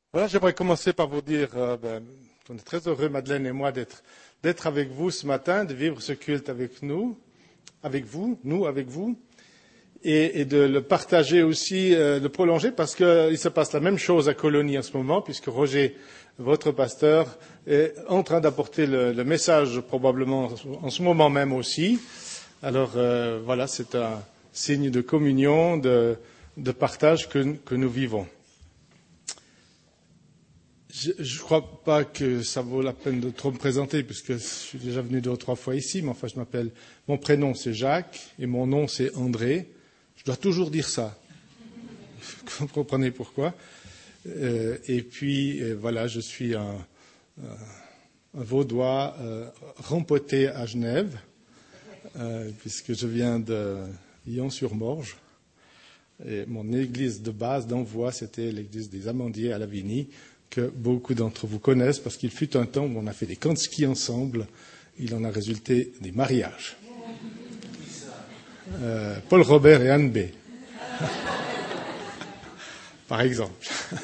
Voilà, j'aimerais commencer par vous dire qu'on est très heureux, Madeleine et moi, d'être avec vous ce matin, de vivre ce culte avec nous, avec vous, et de le partager aussi, de prolonger, parce qu'il se passe la même chose à Colonie en ce moment, puisque Roger, votre pasteur, est en train d'apporter le message probablement en ce moment même aussi. Alors voilà, c'est un signe de communion, de partage que nous vivons. Je ne crois pas que ça vaut la peine de trop me présenter, puisque je suis déjà venu 2 ou 3 fois ici, mais enfin mon prénom c'est Jacques et mon nom c'est André. Je dois toujours dire ça. Vous comprenez pourquoi. Et puis voilà, je suis un Vaudois rempoté à Genève, puisque je viens de Lyon-sur-Morge. Et mon église de base d'envoi, c'était l'église des Amandiers à Lavigny, que beaucoup d'entre vous connaissent, parce qu'il fut un temps où on a fait des camps de ski ensemble. Il en a résulté des mariages. Paul Robert et Anne B. Par exemple.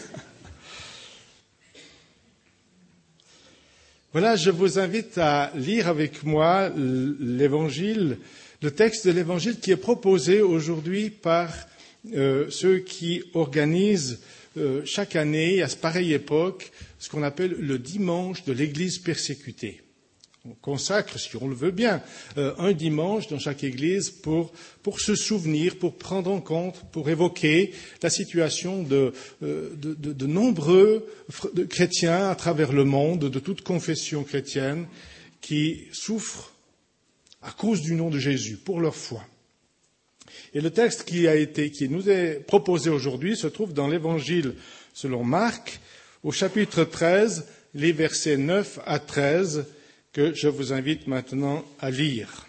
Voilà, je vous invite à lire avec moi l'évangile, le texte de l'évangile qui est proposé aujourd'hui par ceux qui organisent chaque année, à pareille époque, ce qu'on appelle le dimanche de l'Église persécutée. On consacre, si on le veut bien, un dimanche dans chaque Église pour se souvenir, pour prendre en compte, pour évoquer la situation de nombreux chrétiens à travers le monde, de toute confession chrétienne, qui souffrent à cause du nom de Jésus, pour leur foi. Et le texte qui nous est proposé aujourd'hui se trouve dans l'Évangile selon Marc, au chapitre 13, les versets 9 à 13, que je vous invite maintenant à lire.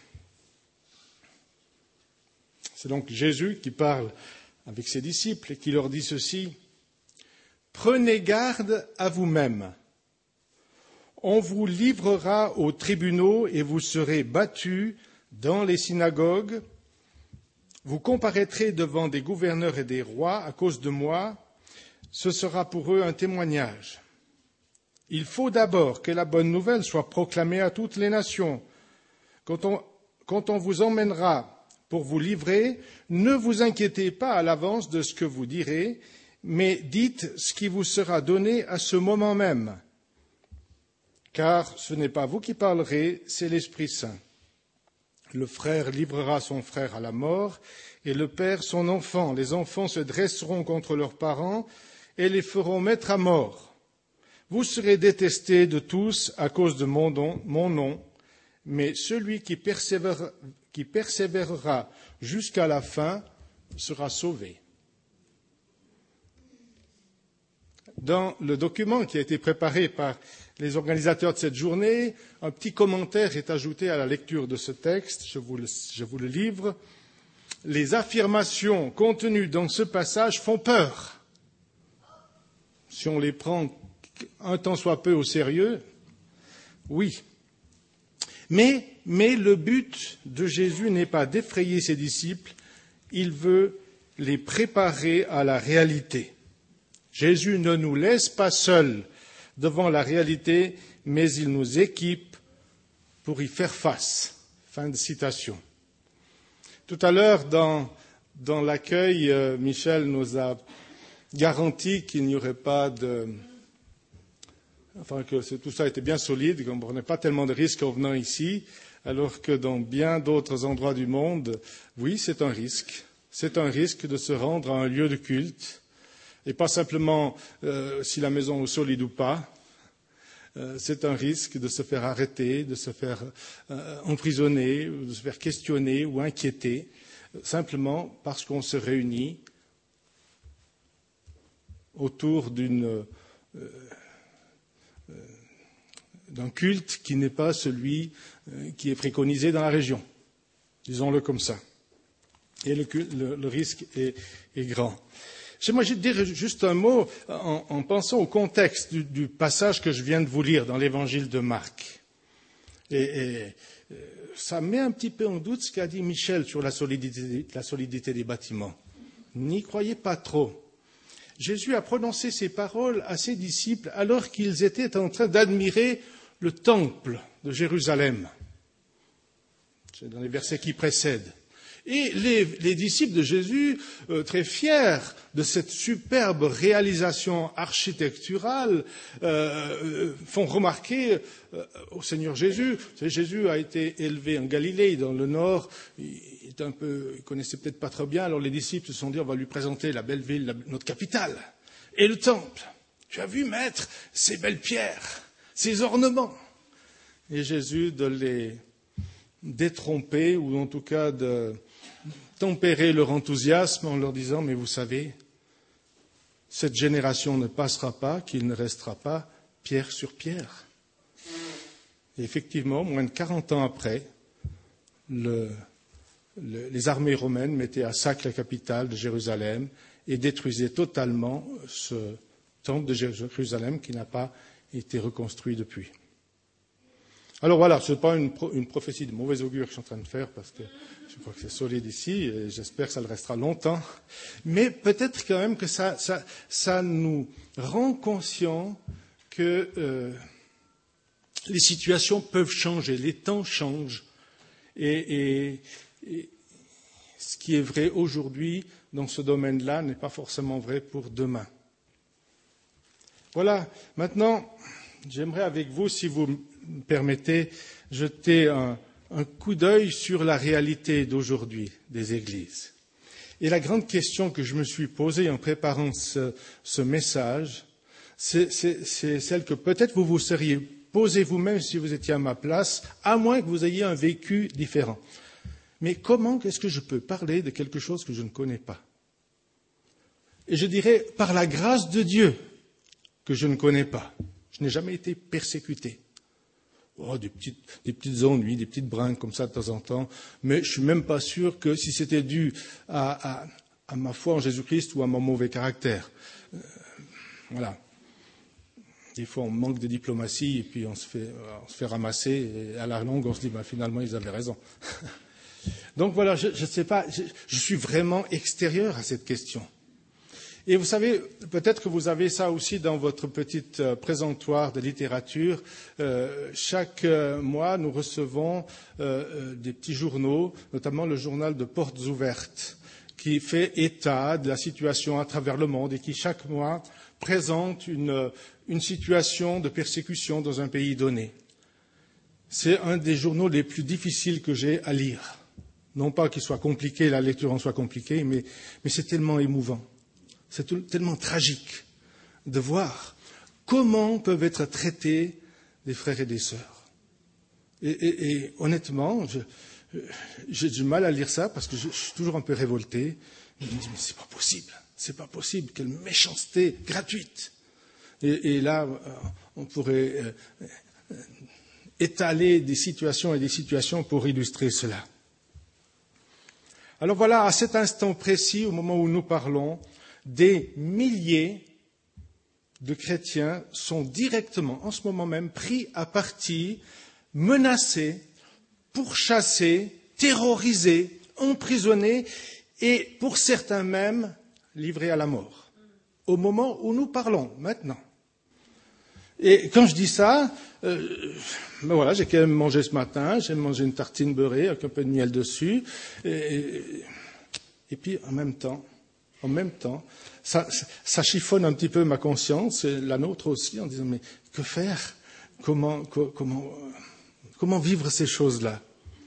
C'est donc Jésus qui parle avec ses disciples et qui leur dit ceci. « Prenez garde à vous-mêmes. On vous livrera aux tribunaux et vous serez battus dans les synagogues. Vous comparaîtrez devant des gouverneurs et des rois à cause de moi. Ce sera pour eux un témoignage. Il faut d'abord que la bonne nouvelle soit proclamée à toutes les nations. Quand on vous emmènera pour vous livrer, ne vous inquiétez pas à l'avance de ce que vous direz, mais dites ce qui vous sera donné à ce moment même. Car ce n'est pas vous qui parlerez, c'est l'Esprit Saint. Le frère livrera son frère à la mort et le père son enfant. Les enfants se dresseront contre leurs parents et les feront mettre à mort. Vous serez détestés de tous à cause de mon nom, mais celui qui persévérera jusqu'à la fin sera sauvé. Dans le document qui a été préparé par les organisateurs de cette journée, un petit commentaire est ajouté à la lecture de ce texte. Je vous le livre. Les affirmations contenues dans ce passage font peur. Si on les prend un tant soit peu au sérieux, oui. Mais le but de Jésus n'est pas d'effrayer ses disciples, il veut les préparer à la réalité. Jésus ne nous laisse pas seuls devant la réalité, mais il nous équipe pour y faire face. Fin de citation. Tout à l'heure, dans l'accueil, Michel nous a garanti qu'il n'y aurait pas que tout ça était bien solide, qu'on ne prenait pas tellement de risques en venant ici, alors que dans bien d'autres endroits du monde, oui, c'est un risque. C'est un risque de se rendre à un lieu de culte. Et pas simplement si la maison est solide ou pas. C'est un risque de se faire arrêter, de se faire emprisonner, de se faire questionner ou inquiéter, simplement parce qu'on se réunit autour d'un culte qui n'est pas celui qui est préconisé dans la région. Disons-le comme ça. Et le risque est grand. J'aimerais dire juste un mot en pensant au contexte du passage que je viens de vous lire dans l'évangile de Marc. Et ça met un petit peu en doute ce qu'a dit Michel sur la solidité des bâtiments. N'y croyez pas trop. Jésus a prononcé ces paroles à ses disciples alors qu'ils étaient en train d'admirer le temple de Jérusalem. C'est dans les versets qui précèdent. Et les disciples de Jésus, très fiers de cette superbe réalisation architecturale, font remarquer au Seigneur Jésus. Vous savez, Jésus a été élevé en Galilée, dans le nord. Il connaissait peut-être pas très bien. Alors les disciples se sont dit, on va lui présenter la belle ville, notre capitale, et le temple. Tu as vu, maître, ces belles pierres, ces ornements. Et Jésus de les détromper, ou en tout cas de tempérer leur enthousiasme en leur disant, mais vous savez, cette génération ne passera pas, qu'il ne restera pas pierre sur pierre. Et effectivement, moins de 40 ans après, les armées romaines mettaient à sac la capitale de Jérusalem et détruisaient totalement ce temple de Jérusalem qui n'a pas été reconstruit depuis. Alors voilà, ce n'est pas une prophétie de mauvais augure que je suis en train de faire parce que je crois que c'est solide ici et j'espère que ça le restera longtemps. Mais peut-être quand même que ça nous rend conscients que les situations peuvent changer, les temps changent. Et ce qui est vrai aujourd'hui dans ce domaine-là n'est pas forcément vrai pour demain. Voilà, maintenant, j'aimerais avec vous, si vous me permettez, jeter un coup d'œil sur la réalité d'aujourd'hui des églises. Et la grande question que je me suis posée en préparant ce message, c'est celle que peut-être vous vous seriez posée vous-même si vous étiez à ma place, à moins que vous ayez un vécu différent. Mais comment est-ce que je peux parler de quelque chose que je ne connais pas? Et je dirais, par la grâce de Dieu, que je ne connais pas. Je n'ai jamais été persécuté. Oh, des petites ennuis, des petites brinques comme ça de temps en temps, mais je ne suis même pas sûr que si c'était dû à ma foi en Jésus-Christ ou à mon mauvais caractère. Voilà. Des fois, on manque de diplomatie et puis on se fait ramasser et à la longue, on se dit, finalement, ils avaient raison. Donc voilà, je ne sais pas, je suis vraiment extérieur à cette question. Et vous savez, peut-être que vous avez ça aussi dans votre petite présentoir de littérature. Chaque mois, nous recevons des petits journaux, notamment le journal de Portes Ouvertes, qui fait état de la situation à travers le monde et qui, chaque mois, présente une situation de persécution dans un pays donné. C'est un des journaux les plus difficiles que j'ai à lire. Non pas qu'il soit compliqué, la lecture en soit compliquée, mais c'est tellement émouvant. C'est tellement tragique de voir comment peuvent être traités des frères et des sœurs. Et honnêtement, j'ai du mal à lire ça parce que je suis toujours un peu révolté. Je me dis, mais c'est pas possible, quelle méchanceté gratuite. Et là, on pourrait étaler des situations et des situations pour illustrer cela. Alors voilà, à cet instant précis, au moment où nous parlons, des milliers de chrétiens sont directement, en ce moment même, pris à partie, menacés, pourchassés, terrorisés, emprisonnés et, pour certains même, livrés à la mort. Au moment où nous parlons, maintenant. Et quand je dis ça, voilà, j'ai quand même mangé ce matin, j'ai mangé une tartine beurrée avec un peu de miel dessus, et puis en même temps, ça chiffonne un petit peu ma conscience, et la nôtre aussi, en disant, mais que faire? Comment vivre ces choses-là?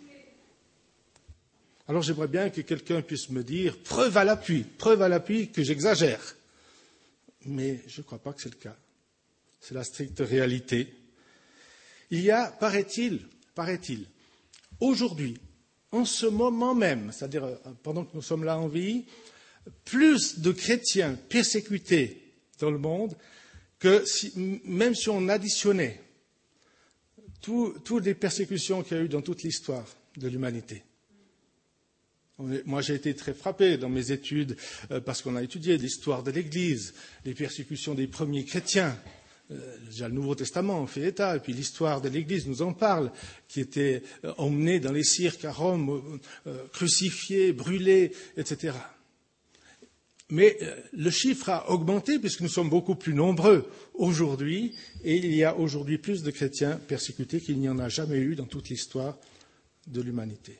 Alors j'aimerais bien que quelqu'un puisse me dire, preuve à l'appui que j'exagère. Mais je ne crois pas que c'est le cas. C'est la stricte réalité. Il y a, paraît-il, aujourd'hui, en ce moment même, c'est-à-dire pendant que nous sommes là en vie, plus de chrétiens persécutés dans le monde que même si on additionnait toutes les persécutions qu'il y a eu dans toute l'histoire de l'humanité. Moi, j'ai été très frappé dans mes études parce qu'on a étudié l'histoire de l'Église, les persécutions des premiers chrétiens. Déjà le Nouveau Testament en fait état, et puis l'histoire de l'Église nous en parle, qui étaient emmenés dans les cirques à Rome, crucifiés, brûlés, etc. Mais le chiffre a augmenté puisque nous sommes beaucoup plus nombreux aujourd'hui et il y a aujourd'hui plus de chrétiens persécutés qu'il n'y en a jamais eu dans toute l'histoire de l'humanité.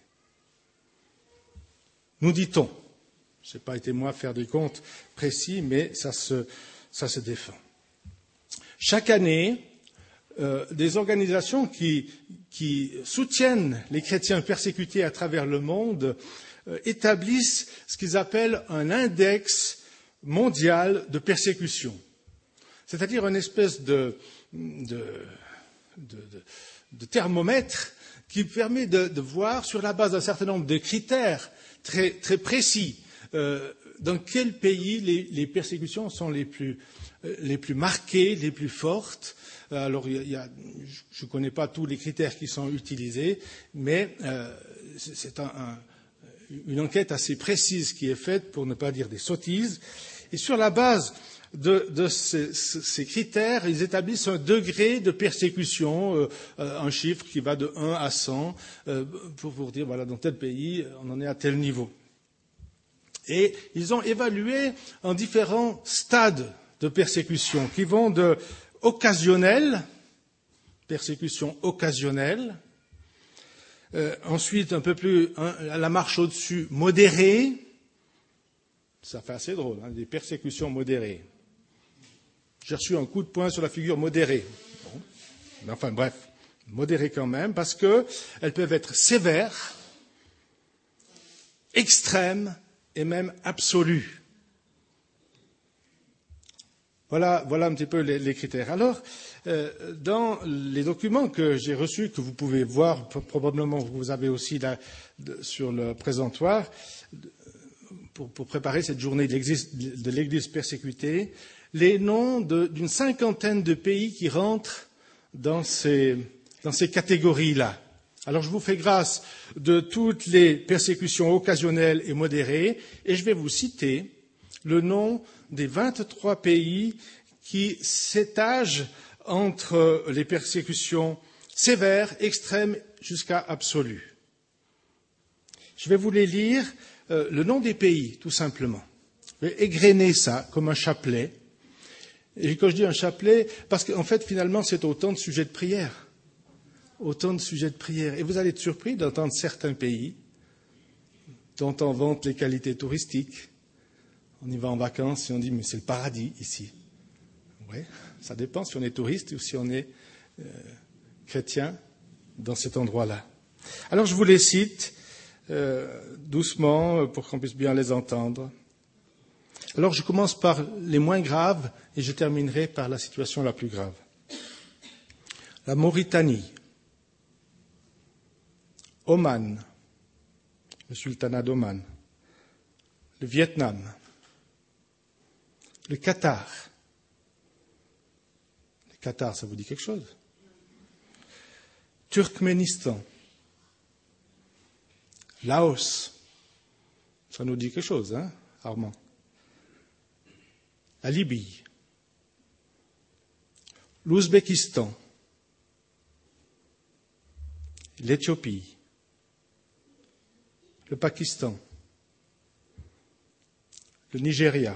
Nous dit-on. Je n'ai pas été moi faire des comptes précis, mais ça se défend. Chaque année, des organisations qui soutiennent les chrétiens persécutés à travers le monde établissent ce qu'ils appellent un index mondial de persécution, c'est-à-dire une espèce de thermomètre qui permet de voir sur la base d'un certain nombre de critères très, très précis dans quel pays les persécutions sont les plus marquées, les plus fortes. Alors, je ne connais pas tous les critères qui sont utilisés, mais c'est une enquête assez précise qui est faite, pour ne pas dire des sottises. Et sur la base de ces critères, ils établissent un degré de persécution, un chiffre qui va de 1 à 100, pour vous dire, voilà, dans tel pays, on en est à tel niveau. Et ils ont évalué en différents stades de persécution, qui vont de occasionnelle, persécution occasionnelle, ensuite un peu plus à la marche au-dessus, modérée, ça fait assez drôle, des persécutions modérées. J'ai reçu un coup de poing sur la figure modérée. Bon. Mais enfin bref, modérée quand même, parce qu'elles peuvent être sévères, extrêmes et même absolues. Voilà un petit peu les critères. Alors, dans les documents que j'ai reçus, que vous pouvez voir, probablement vous avez aussi là sur le présentoir, pour préparer cette journée de l'Église persécutée, les noms d'une cinquantaine de pays qui rentrent dans ces catégories-là. Alors, je vous fais grâce de toutes les persécutions occasionnelles et modérées, et je vais vous citer le nom des 23 pays qui s'étagent entre les persécutions sévères, extrêmes, jusqu'à absolues. Je vais vous les lire, le nom des pays, tout simplement. Je vais égrener ça comme un chapelet. Et quand je dis un chapelet, parce qu'en fait, finalement, c'est autant de sujets de prière. Autant de sujets de prière. Et vous allez être surpris d'entendre certains pays dont on vante les qualités touristiques. On y va en vacances et on dit, mais c'est le paradis ici. Oui, ça dépend si on est touriste ou si on est chrétien dans cet endroit-là. Alors je vous les cite doucement pour qu'on puisse bien les entendre. Alors je commence par les moins graves et je terminerai par la situation la plus grave. La Mauritanie, Oman, le sultanat d'Oman, le Vietnam, le Qatar. Le Qatar, ça vous dit quelque chose? Turkménistan, Laos, ça nous dit quelque chose, hein, Armand? La Libye, l'Ouzbékistan, l'Éthiopie, le Pakistan, le Nigeria,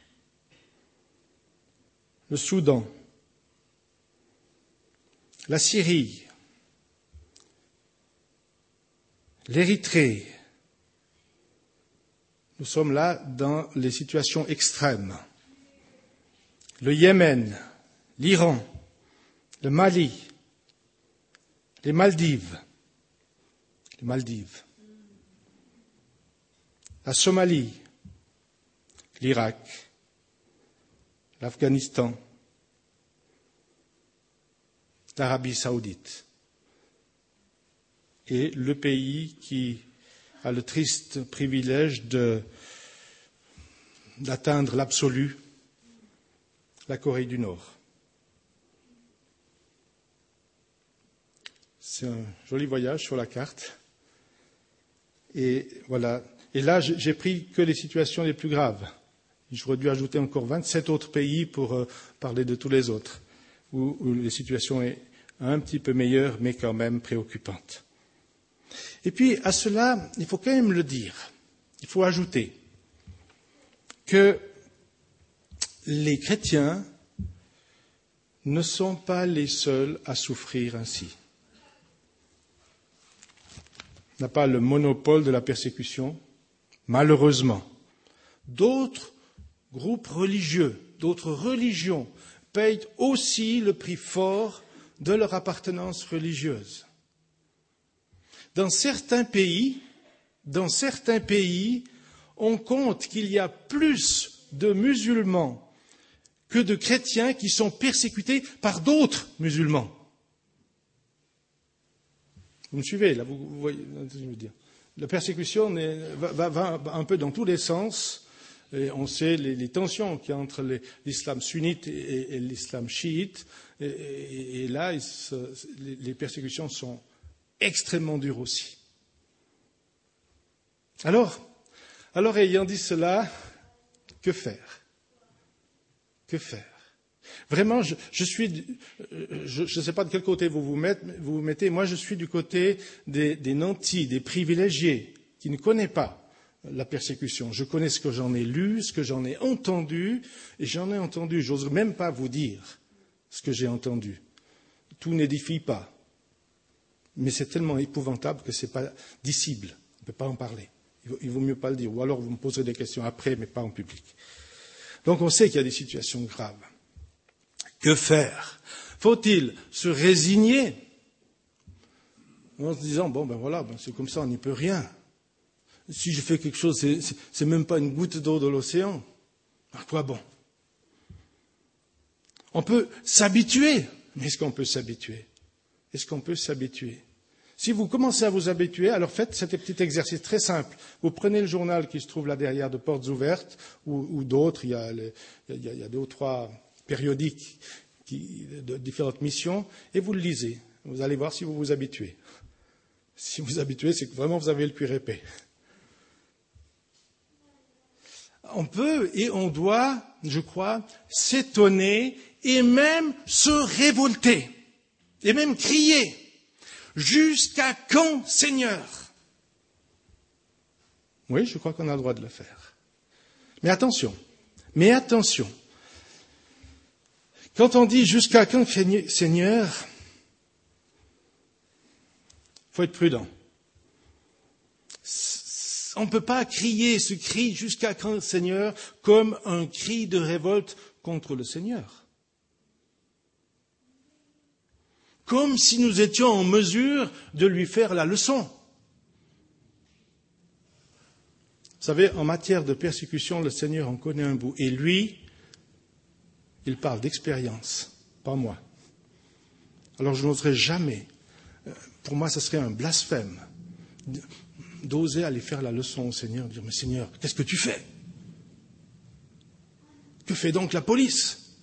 le Soudan, la Syrie, l'Érythrée. Nous sommes là dans les situations extrêmes. Le Yémen, l'Iran, le Mali, les Maldives, la Somalie, l'Irak, l'Afghanistan, l'Arabie saoudite et le pays qui a le triste privilège d'atteindre l'absolu, la Corée du Nord. C'est un joli voyage sur la carte. Et voilà. Et là, j'ai pris que les situations les plus graves. J'aurais dû ajouter encore 27 autres pays pour parler de tous les autres, où la situation est un petit peu meilleure, mais quand même préoccupante. Et puis, à cela, il faut quand même le dire. Il faut ajouter que les chrétiens ne sont pas les seuls à souffrir ainsi. On n'a pas le monopole de la persécution, malheureusement. D'autres groupes religieux, d'autres religions payent aussi le prix fort de leur appartenance religieuse. Dans certains pays, on compte qu'il y a plus de musulmans que de chrétiens qui sont persécutés par d'autres musulmans. Vous me suivez, là, vous voyez ce que je veux dire. La persécution va un peu dans tous les sens. Et on sait les tensions qu'il y a entre l'islam sunnite et l'islam chiite. Et là, les persécutions sont extrêmement dures aussi. Alors, ayant dit cela, que faire? Que faire? Vraiment, je ne sais pas de quel côté vous vous mettez. Moi, je suis du côté des nantis, des privilégiés, qui ne connaissent pas la persécution. Je connais ce que j'en ai lu, ce que j'en ai entendu, et j'ose même pas vous dire ce que j'ai entendu. Tout n'édifie pas. Mais c'est tellement épouvantable que ce n'est pas dissible. On ne peut pas en parler. Il vaut mieux pas le dire. Ou alors vous me poserez des questions après, mais pas en public. Donc on sait qu'il y a des situations graves. Que faire? Faut-il se résigner en se disant, c'est comme ça, on n'y peut rien. Si je fais quelque chose, c'est même pas une goutte d'eau de l'océan. À quoi bon? On peut s'habituer. Mais est-ce qu'on peut s'habituer? Si vous commencez à vous habituer, alors faites cet petit exercice très simple. Vous prenez le journal qui se trouve là derrière de Portes Ouvertes, ou d'autres, il y a 2 ou 3 périodiques de différentes missions, et vous le lisez. Vous allez voir si vous vous habituez. Si vous vous habituez, c'est que vraiment vous avez le cuir épais. On peut et on doit, je crois, s'étonner et même se révolter, et même crier. Jusqu'à quand, Seigneur? Oui, je crois qu'on a le droit de le faire. Mais attention. Quand on dit jusqu'à quand, Seigneur, il faut être prudent. On ne peut pas crier ce cri jusqu'à quand, Seigneur, comme un cri de révolte contre le Seigneur. Comme si nous étions en mesure de lui faire la leçon. Vous savez, en matière de persécution, le Seigneur en connaît un bout. Et lui, il parle d'expérience, pas moi. Alors je n'oserais jamais, pour moi ce serait un blasphème, d'oser aller faire la leçon au Seigneur, dire, mais Seigneur, qu'est-ce que tu fais? Que fait donc la police?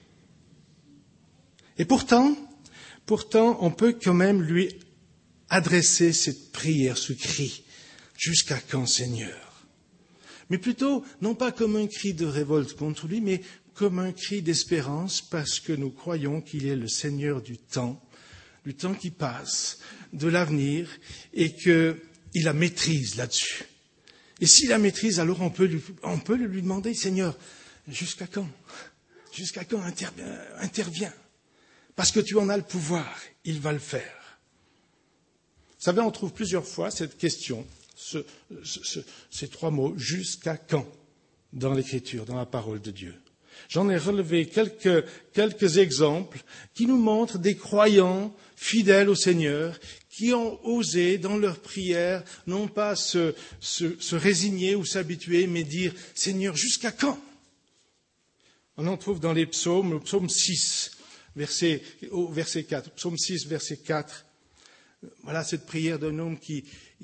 Et pourtant, on peut quand même lui adresser cette prière, ce cri. Jusqu'à quand, Seigneur? Mais plutôt, non pas comme un cri de révolte contre lui, mais comme un cri d'espérance, parce que nous croyons qu'il est le Seigneur du temps qui passe, de l'avenir, et qu'il a maîtrise là-dessus. Et s'il a maîtrise, alors on peut lui demander, Seigneur, jusqu'à quand? Jusqu'à quand interviens? Parce que tu en as le pouvoir, il va le faire. Vous savez, on trouve plusieurs fois cette question, ces 3 mots, jusqu'à quand, dans l'Écriture, dans la parole de Dieu. J'en ai relevé quelques exemples qui nous montrent des croyants fidèles au Seigneur qui ont osé, dans leur prière, non pas se résigner ou s'habituer, mais dire « Seigneur, jusqu'à quand ?» On en trouve dans les psaumes, le psaume 6, verset 4. Psaume 6, verset 4. Voilà cette prière d'un homme qui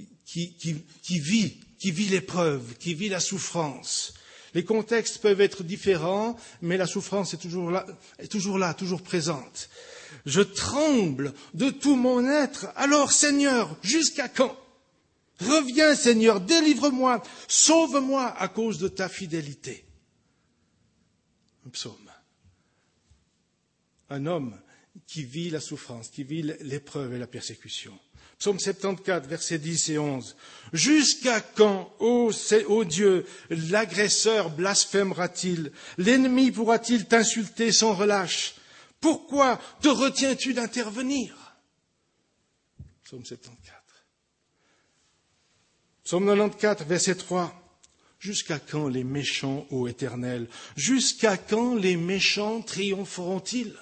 vit l'épreuve, qui vit la souffrance. Les contextes peuvent être différents, mais la souffrance est toujours là, toujours présente. Je tremble de tout mon être. Alors, Seigneur, jusqu'à quand? Reviens, Seigneur, délivre-moi, sauve-moi à cause de ta fidélité. Un psaume. Un homme qui vit la souffrance, qui vit l'épreuve et la persécution. Psaume 74, versets 10 et 11. Jusqu'à quand, ô Dieu, l'agresseur blasphémera-t-il? L'ennemi pourra-t-il t'insulter sans relâche? Pourquoi te retiens-tu d'intervenir? Psaume 74. Psaume 94, verset 3. Jusqu'à quand les méchants, ô Éternel? Jusqu'à quand les méchants triompheront-ils?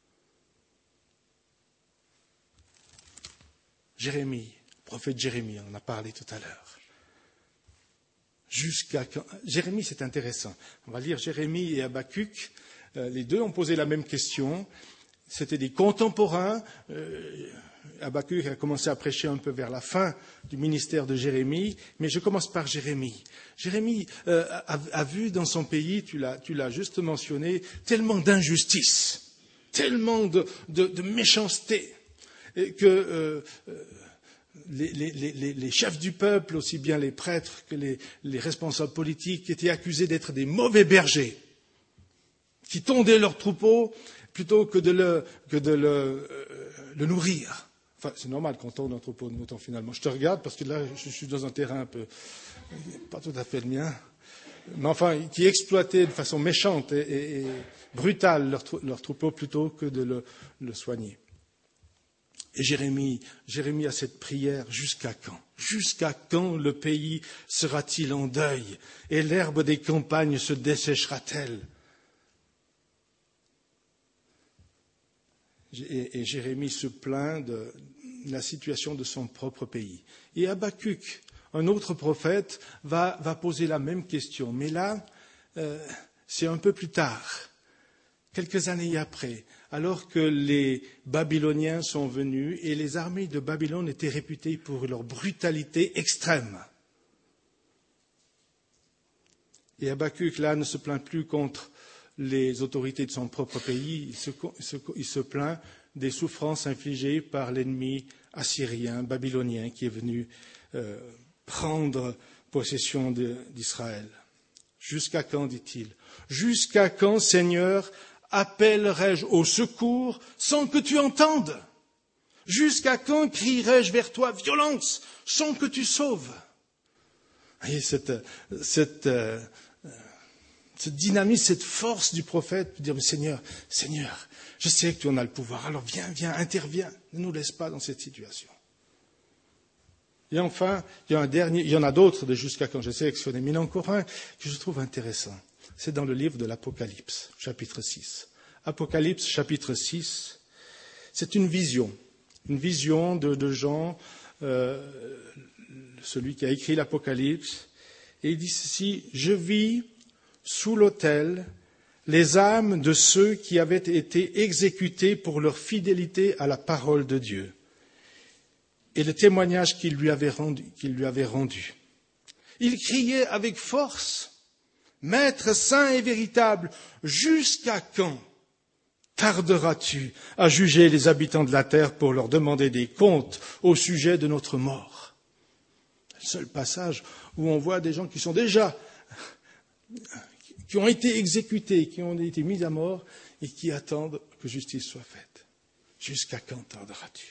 Jérémie, prophète Jérémie, on en a parlé tout à l'heure. Jusqu'à quand? Jérémie, c'est intéressant. On va lire Jérémie et Habakkuk. Les deux ont posé la même question. C'était des contemporains. Habakkuk a commencé à prêcher un peu vers la fin du ministère de Jérémie, mais je commence par Jérémie. Jérémie a vu dans son pays, tu l'as juste mentionné, tellement d'injustice, tellement de méchanceté, que les chefs du peuple, aussi bien les prêtres que les responsables politiques, étaient accusés d'être des mauvais bergers, qui tondaient leurs troupeaux plutôt que de le nourrir. Enfin, c'est normal qu'on tonde un troupeau de moutons finalement. Je te regarde parce que là, je suis dans un terrain un peu pas tout à fait le mien, mais enfin, qui exploitaient de façon méchante et brutale leur troupeau plutôt que de le soigner. Et Jérémie a cette prière, jusqu'à quand? Jusqu'à quand le pays sera-t-il en deuil et l'herbe des campagnes se desséchera-t-elle? Et Jérémie se plaint de la situation de son propre pays. Et Habakkuk, un autre prophète, va poser la même question. Mais là, c'est un peu plus tard, quelques années après, alors que les Babyloniens sont venus et les armées de Babylone étaient réputées pour leur brutalité extrême. Et Habakkuk, là, ne se plaint plus contre les autorités de son propre pays, il se plaint des souffrances infligées par l'ennemi assyrien, babylonien, qui est venu prendre possession d'Israël. Jusqu'à quand, dit-il? Jusqu'à quand, Seigneur, appellerai-je au secours sans que tu entendes? Jusqu'à quand crierai-je vers toi violence sans que tu sauves? Vous voyez, cette dynamisme, cette force du prophète, de dire, Seigneur, je sais que tu en as le pouvoir, alors viens, interviens, ne nous laisse pas dans cette situation. Et enfin, il y en a d'autres de jusqu'à quand, j'ai sélectionné, mais il y en a encore un que je trouve intéressant. C'est dans le livre de l'Apocalypse, chapitre 6. Apocalypse, chapitre 6, c'est une vision de Jean, celui qui a écrit l'Apocalypse, et il dit ceci, « Je vis sous l'autel les âmes de ceux qui avaient été exécutés pour leur fidélité à la parole de Dieu et le témoignage qu'il lui avait rendu. Il criait avec force, « Maître saint et véritable, jusqu'à quand tarderas-tu à juger les habitants de la terre pour leur demander des comptes au sujet de notre mort ?» C'est le seul passage où on voit des gens qui ont été exécutés, qui ont été mis à mort et qui attendent que justice soit faite. Jusqu'à quand tarderas-tu?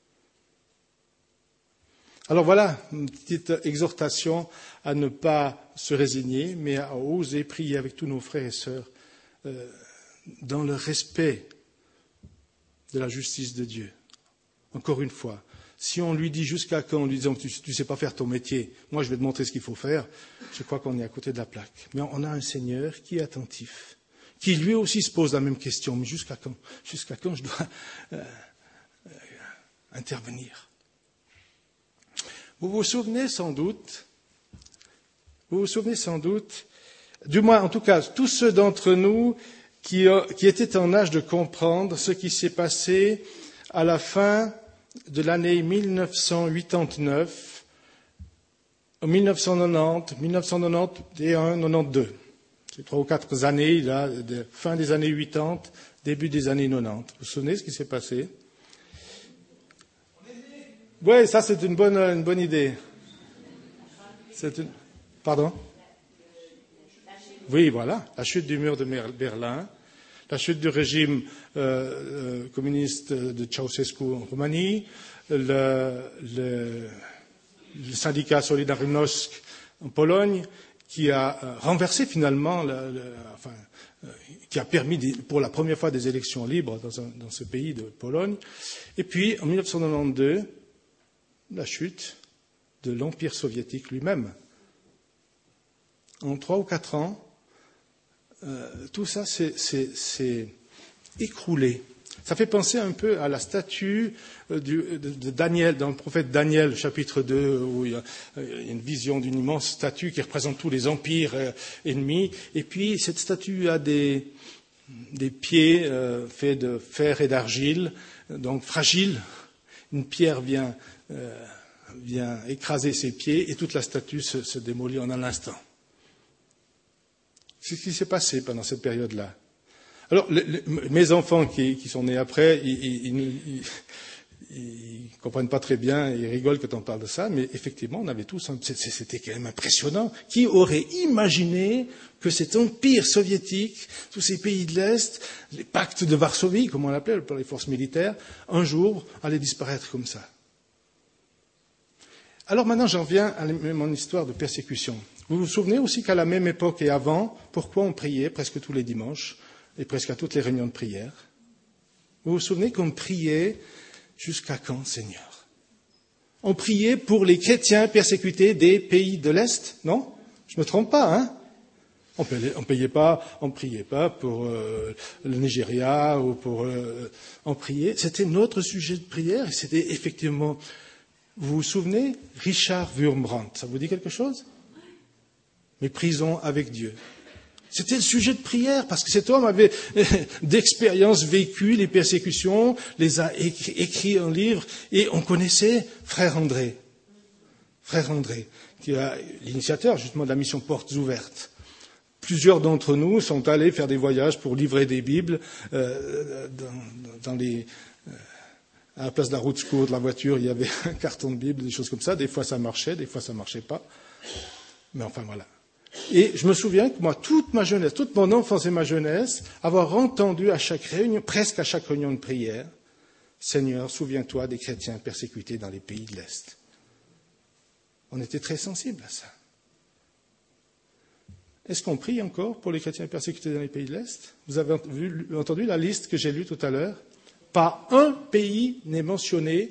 Alors voilà, une petite exhortation à ne pas se résigner, mais à oser prier avec tous nos frères et sœurs dans le respect de la justice de Dieu. Encore une fois, si on lui dit jusqu'à quand, en lui disant tu ne sais pas faire ton métier, moi je vais te montrer ce qu'il faut faire, je crois qu'on est à côté de la plaque. Mais on a un Seigneur qui est attentif, qui lui aussi se pose la même question, mais jusqu'à quand? Jusqu'à quand je dois intervenir? Vous vous souvenez sans doute, du moins en tout cas tous ceux d'entre nous qui étaient en âge de comprendre ce qui s'est passé à la fin de l'année 1989, 1990, 1991, 1992. C'est 3 ou 4 années, là, fin des années 80, début des années 90. Vous vous souvenez ce qui s'est passé? Oui, ça c'est une bonne idée. Pardon? Oui, voilà, la chute du mur de Berlin, la chute du régime communiste de Ceausescu en Roumanie, le syndicat Solidarność en Pologne, qui a renversé finalement, qui a permis pour la première fois des élections libres dans ce pays de Pologne. Et puis, en 1992, la chute de l'Empire soviétique lui-même. En 3 ou 4 ans, tout ça s'est écroulé. Ça fait penser un peu à la statue de Daniel, dans le prophète Daniel, chapitre 2, où il y a une vision d'une immense statue qui représente tous les empires ennemis. Et puis, cette statue a des pieds faits de fer et d'argile, donc fragiles. Une pierre vient écraser ses pieds et toute la statue se démolit en un instant. C'est ce qui s'est passé pendant cette période-là. Alors, mes enfants qui sont nés après, ils comprennent pas très bien, ils rigolent quand on parle de ça, mais effectivement, on avait tous, c'était quand même impressionnant. Qui aurait imaginé que cet empire soviétique, tous ces pays de l'Est, les pactes de Varsovie, comme on l'appelait pour les forces militaires, un jour allaient disparaître comme ça? Alors maintenant, j'en viens à mon histoire de persécution. Vous vous souvenez aussi qu'à la même époque et avant, pourquoi on priait presque tous les dimanches et presque à toutes les réunions de prière? Vous vous souvenez qu'on priait jusqu'à quand, Seigneur? On priait pour les chrétiens persécutés des pays de l'Est, non? Je ne me trompe pas, hein? On priait pas pour le Nigeria ou pour... on priait, c'était notre sujet de prière et c'était effectivement... Vous vous souvenez? Richard Wurmbrand, ça vous dit quelque chose? Méprisons avec Dieu. C'était le sujet de prière, parce que cet homme avait d'expérience vécu les persécutions, les a écrit un livre, et on connaissait Frère André, qui est l'initiateur justement de la mission Portes Ouvertes. Plusieurs d'entre nous sont allés faire des voyages pour livrer des Bibles à la place de la route secours de la voiture, il y avait un carton de Bible, des choses comme ça. Des fois ça marchait, des fois ça marchait pas. Mais enfin voilà. Et je me souviens que moi, toute ma jeunesse, toute mon enfance et ma jeunesse, avoir entendu à chaque réunion, presque à chaque réunion de prière, Seigneur, souviens-toi des chrétiens persécutés dans les pays de l'Est. On était très sensibles à ça. Est-ce qu'on prie encore pour les chrétiens persécutés dans les pays de l'Est? Vous avez entendu la liste que j'ai lue tout à l'heure? Pas un pays n'est mentionné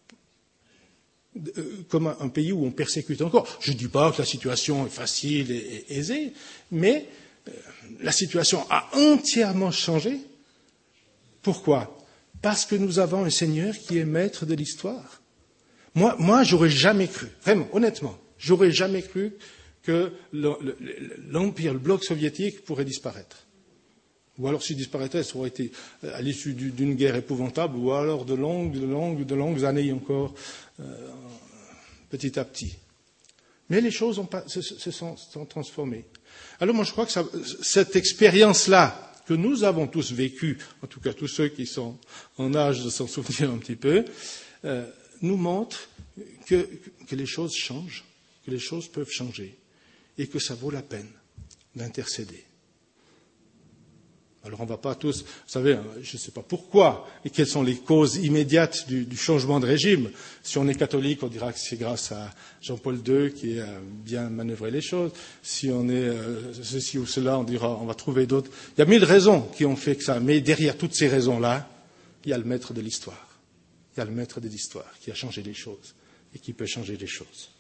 comme un pays où on persécute encore. Je ne dis pas que la situation est facile et aisée, mais la situation a entièrement changé. Pourquoi? Parce que nous avons un Seigneur qui est maître de l'histoire. Moi, j'aurais jamais cru, vraiment, honnêtement, j'aurais jamais cru que l'Empire, le bloc soviétique pourrait disparaître. Ou alors, s'il disparaissait, ça aurait été à l'issue d'une guerre épouvantable, ou alors de longues années encore, petit à petit. Mais les choses se sont transformées. Alors, moi, je crois que cette expérience-là, que nous avons tous vécue, en tout cas tous ceux qui sont en âge de s'en souvenir un petit peu, nous montre que les choses changent, que les choses peuvent changer, et que ça vaut la peine d'intercéder. Alors on ne va pas tous, vous savez, je ne sais pas pourquoi et quelles sont les causes immédiates du changement de régime. Si on est catholique, on dira que c'est grâce à Jean-Paul II qui a bien manœuvré les choses. Si on est ceci ou cela, on dira on va trouver d'autres. Il y a 1000 raisons qui ont fait que ça. Mais derrière toutes ces raisons-là, il y a le maître de l'histoire. Il y a le maître de l'histoire qui a changé les choses et qui peut changer les choses.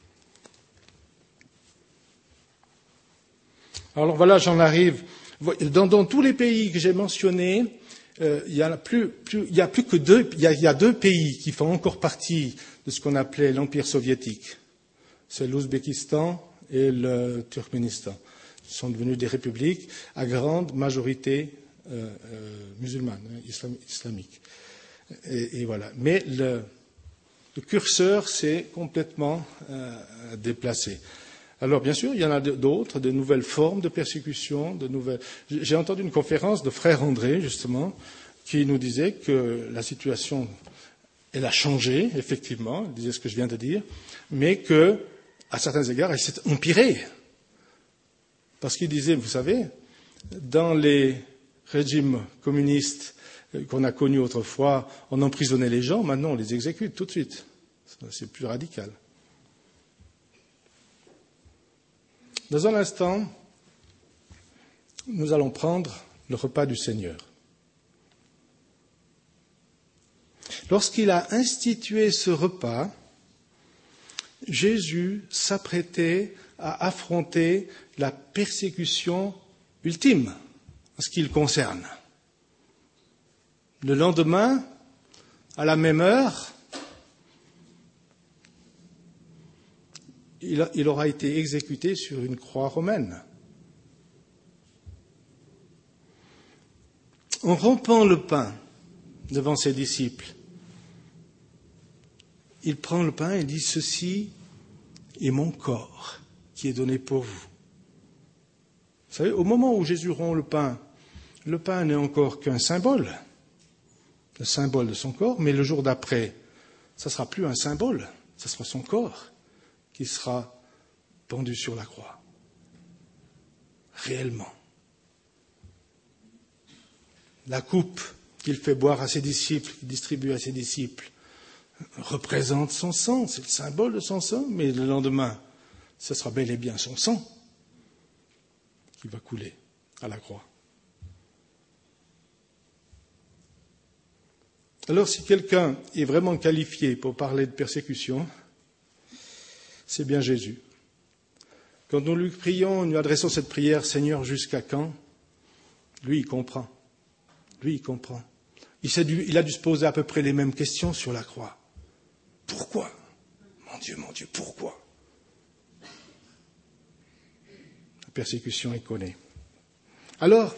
Alors voilà, j'en arrive. Dans tous les pays que j'ai mentionnés, il y a plus que deux. Il y a 2 pays qui font encore partie de ce qu'on appelait l'Empire soviétique. C'est l'Ouzbékistan et le Turkménistan. Ils sont devenus des républiques à grande majorité musulmane, islamique. Et voilà. Mais le curseur s'est complètement déplacé. Alors, bien sûr, il y en a d'autres, de nouvelles formes de persécution, J'ai entendu une conférence de Frère André, justement, qui nous disait que la situation, elle a changé, effectivement, il disait ce que je viens de dire, mais que, à certains égards, elle s'est empirée. Parce qu'il disait, vous savez, dans les régime communiste qu'on a connu autrefois, on emprisonnait les gens, maintenant on les exécute tout de suite. C'est plus radical. Dans un instant, nous allons prendre le repas du Seigneur. Lorsqu'il a institué ce repas, Jésus s'apprêtait à affronter la persécution ultime en ce qui le concerne. Le lendemain, à la même heure, il aura été exécuté sur une croix romaine. En rompant le pain devant ses disciples, il prend le pain et dit « Ceci est mon corps qui est donné pour vous ». Vous savez, au moment où Jésus rompt le pain n'est encore qu'un symbole, le symbole de son corps, mais le jour d'après, ça ne sera plus un symbole, ça sera son corps qui sera pendu sur la croix, réellement. La coupe qu'il fait boire à ses disciples, qu'il distribue à ses disciples, représente son sang, c'est le symbole de son sang, mais le lendemain, ce sera bel et bien son sang qui va couler à la croix. Alors, si quelqu'un est vraiment qualifié pour parler de persécution, c'est bien Jésus. Quand nous lui prions, nous lui adressons cette prière, Seigneur, jusqu'à quand? Lui, il comprend. Lui, il comprend. Il a dû se poser à peu près les mêmes questions sur la croix. Pourquoi? Mon Dieu, pourquoi? La persécution, il connaît. Alors,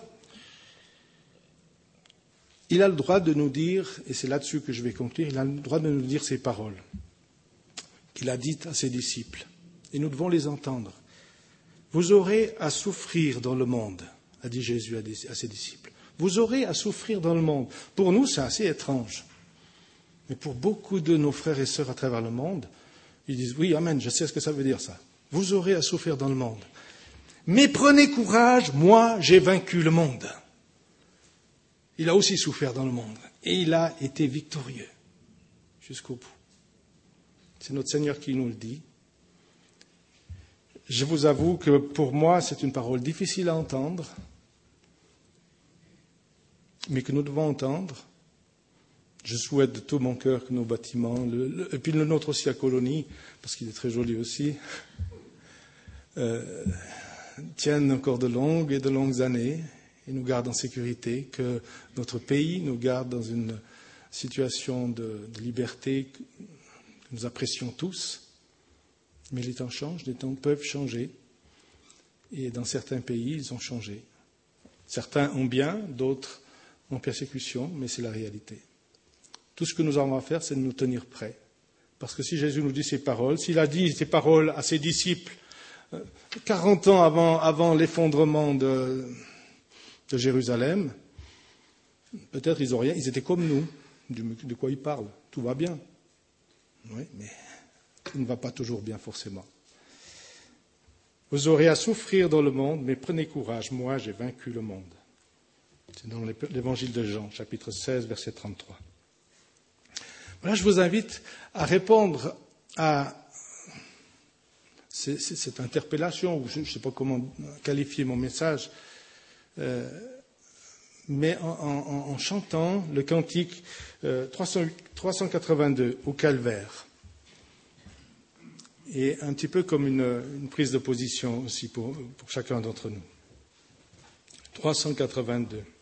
il a le droit de nous dire, et c'est là-dessus que je vais conclure, il a le droit de nous dire ces paroles qu'il a dites à ses disciples. Et nous devons les entendre. Vous aurez à souffrir dans le monde, a dit Jésus à ses disciples. Vous aurez à souffrir dans le monde. Pour nous, c'est assez étrange. Mais pour beaucoup de nos frères et sœurs à travers le monde, ils disent, oui, amen, je sais ce que ça veut dire ça. Vous aurez à souffrir dans le monde. Mais prenez courage, moi, j'ai vaincu le monde. Il a aussi souffert dans le monde. Et il a été victorieux jusqu'au bout. C'est notre Seigneur qui nous le dit. Je vous avoue que pour moi, c'est une parole difficile à entendre, mais que nous devons entendre. Je souhaite de tout mon cœur que nos bâtiments, et puis le nôtre aussi à Colonie, parce qu'il est très joli aussi, tiennent encore de longues années et nous gardent en sécurité, que notre pays nous garde dans une situation de liberté que nous apprécions tous. Mais les temps changent, les temps peuvent changer. Et dans certains pays, ils ont changé. Certains ont bien, d'autres en persécution, mais c'est la réalité. Tout ce que nous avons à faire, c'est de nous tenir prêts. Parce que si Jésus nous dit ces paroles, s'il a dit ces paroles à ses disciples 40 ans avant l'effondrement de Jérusalem, peut-être ils étaient comme nous. De quoi ils parlent? Tout va bien. Oui, mais il ne va pas toujours bien forcément. Vous aurez à souffrir dans le monde, mais prenez courage, moi j'ai vaincu le monde. C'est dans l'évangile de Jean, chapitre 16, verset 33. Voilà, je vous invite à répondre à cette interpellation, ou je ne sais pas comment qualifier mon message, mais en chantant le cantique 382 au Calvaire. Et un petit peu comme une prise de position aussi pour chacun d'entre nous. 382.